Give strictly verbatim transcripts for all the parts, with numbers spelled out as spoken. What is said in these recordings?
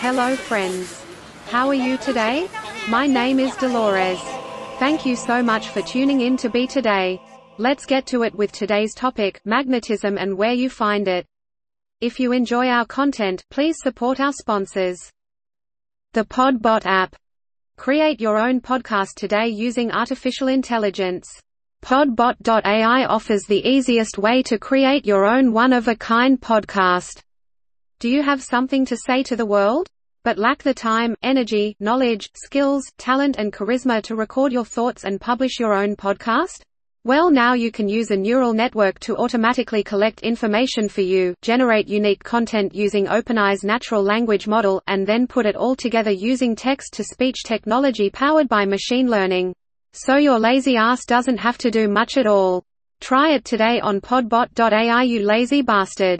Hello friends. How are you today? My name is Dolores. Thank you so much for tuning in to Be Today. Let's get to it with today's topic, magnetism and where you find it. If you enjoy our content, please support our sponsors. The Podbot app. Create your own podcast today using artificial intelligence. Podbot dot A I offers the easiest way to create your own one-of-a-kind podcast. Do you have something to say to the world, but lack the time, energy, knowledge, skills, talent and charisma to record your thoughts and publish your own podcast? Well, now you can use a neural network to automatically collect information for you, generate unique content using OpenAI's natural language model, and then put it all together using text-to-speech technology powered by machine learning. So your lazy ass doesn't have to do much at all. Try it today on Podbot dot A I, you lazy bastard.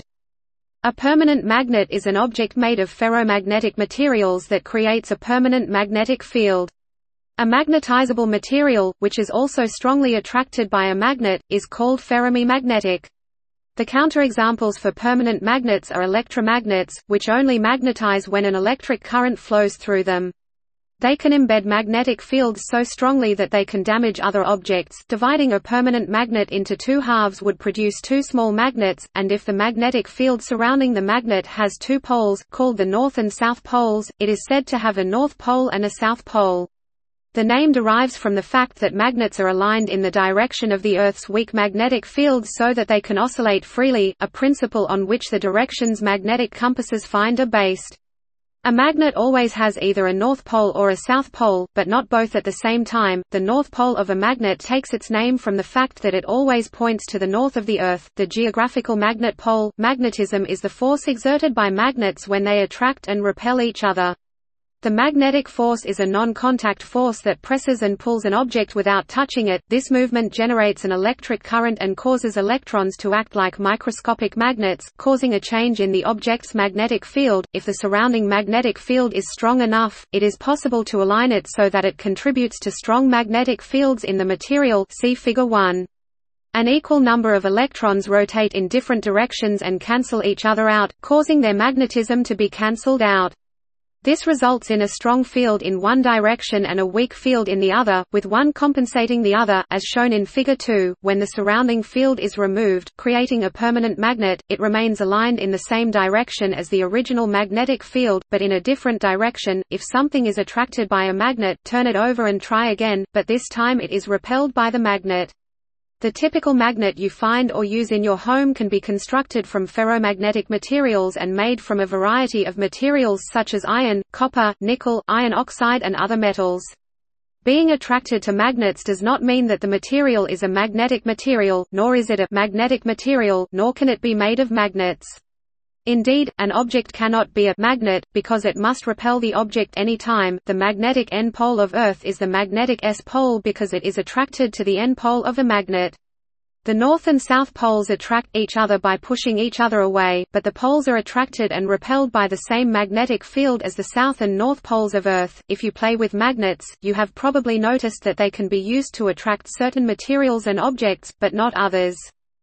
A permanent magnet is an object made of ferromagnetic materials that creates a permanent magnetic field. A magnetizable material, which is also strongly attracted by a magnet, is called ferromagnetic. The counterexamples for permanent magnets are electromagnets, which only magnetize when an electric current flows through them. They can embed magnetic fields so strongly that they can damage other objects. Dividing a permanent magnet into two halves would produce two small magnets, and if the magnetic field surrounding the magnet has two poles, called the north and south poles, it is said to have a north pole and a south pole. The name derives from the fact that magnets are aligned in the direction of the Earth's weak magnetic field so that they can oscillate freely, a principle on which the directions magnetic compasses find are based. A magnet always has either a north pole or a south pole, but not both at the same time. The north pole of a magnet takes its name from the fact that it always points to the north of the Earth, the geographical magnet pole. Magnetism is the force exerted by magnets when they attract and repel each other. The magnetic force is a non-contact force that presses and pulls an object without touching it. This movement generates an electric current and causes electrons to act like microscopic magnets, causing a change in the object's magnetic field. If the surrounding magnetic field is strong enough, it is possible to align it so that it contributes to strong magnetic fields in the material. See Figure one. An equal number of electrons rotate in different directions and cancel each other out, causing their magnetism to be cancelled out. This results in a strong field in one direction and a weak field in the other, with one compensating the other, as shown in Figure two. When the surrounding field is removed, creating a permanent magnet, it remains aligned in the same direction as the original magnetic field, but in a different direction. If something is attracted by a magnet, turn it over and try again, but this time it is repelled by the magnet. The typical magnet you find or use in your home can be constructed from ferromagnetic materials and made from a variety of materials such as iron, copper, nickel, iron oxide and other metals. Being attracted to magnets does not mean that the material is a magnetic material, nor is it a magnetic material, nor can it be made of magnets. Indeed, an object cannot be a magnet, because it must repel the object any time. The magnetic N-pole of Earth is the magnetic S-pole because it is attracted to the N-pole of a magnet. The north and south poles attract each other by pushing each other away, but the poles are attracted and repelled by the same magnetic field as the south and north poles of Earth. If you play with magnets, you have probably noticed that they can be used to attract certain materials and objects, but not others.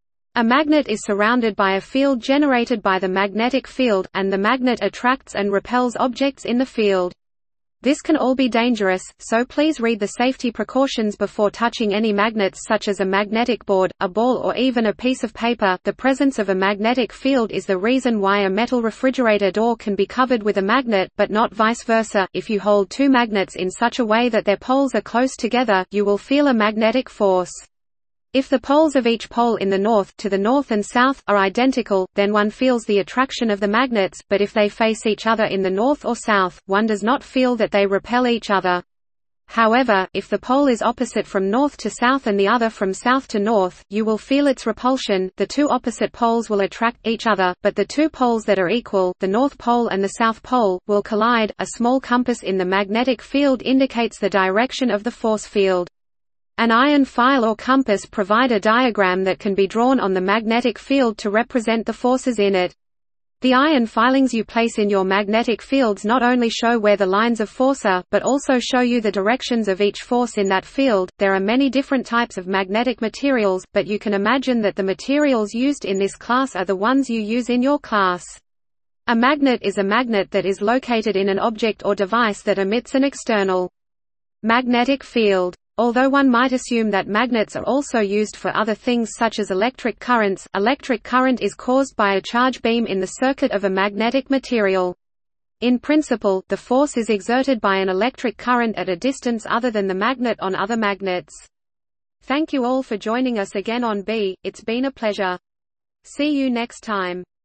A magnet is surrounded by a field generated by the magnetic field, and the magnet attracts and repels objects in the field. This can all be dangerous, so please read the safety precautions before touching any magnets such as a magnetic board, a ball or even a piece of paper. The presence of a magnetic field is the reason why a metal refrigerator door can be covered with a magnet, but not vice versa. If you hold two magnets in such a way that their poles are close together, you will feel a magnetic force. If the poles of each pole in the north, to the north and south, are identical, then one feels the attraction of the magnets, but if they face each other in the north or south, one does not feel that they repel each other. However, if the pole is opposite from north to south and the other from south to north, you will feel its repulsion. The two opposite poles will attract each other, but the two poles that are equal, the north pole and the south pole, will collide. A small compass in the magnetic field indicates the direction of the force field. An iron file or compass provide a diagram that can be drawn on the magnetic field to represent the forces in it. The iron filings you place in your magnetic fields not only show where the lines of force are, but also show you the directions of each force in that field. There are many different types of magnetic materials, but you can imagine that the materials used in this class are the ones you use in your class. A magnet is a magnet that is located in an object or device that emits an external magnetic field. Although one might assume that magnets are also used for other things such as electric currents, electric current is caused by a charge beam in the circuit of a magnetic material. In principle, the force is exerted by an electric current at a distance other than the magnet on other magnets. Thank you all for joining us again on B. It's been a pleasure. See you next time.